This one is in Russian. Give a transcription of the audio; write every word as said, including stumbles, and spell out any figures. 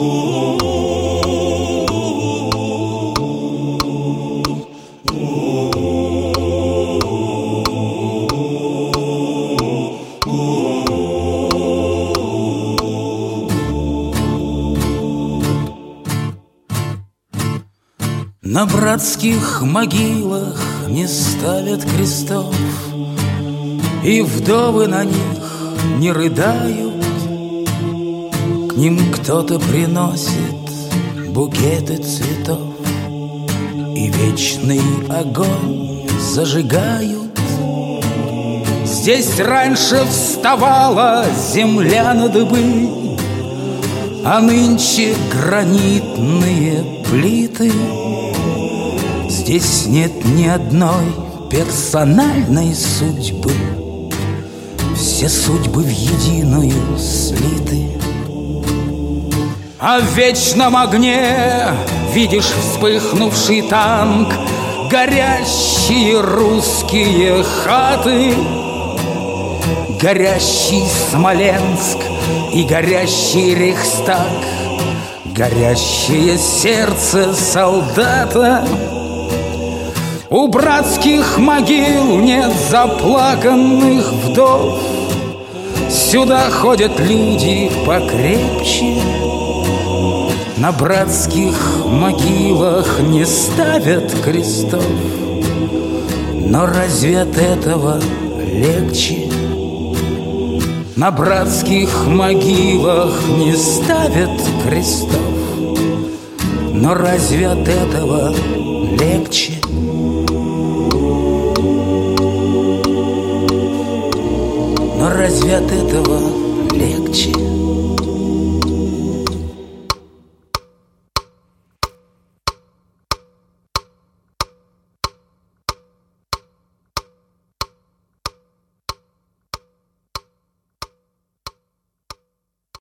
На братских могилах не ставят крестов, и вдовы на них не рыдают. К ним кто-то приносит букеты цветов, и вечный огонь зажигают. Здесь раньше вставала земля на дыбы, а нынче гранитные плиты. Здесь нет ни одной персональной судьбы, все судьбы в единую слиты. А в вечном огне видишь вспыхнувший танк, горящие русские хаты, горящий Смоленск и горящий Рейхстаг, горящее сердце солдата. У братских могил нет заплаканных вдов, сюда ходят люди покрепче. На братских могилах не ставят крестов, но разве от этого легче? На братских могилах не ставят крестов, но разве от этого легче? Но разве от этого легче?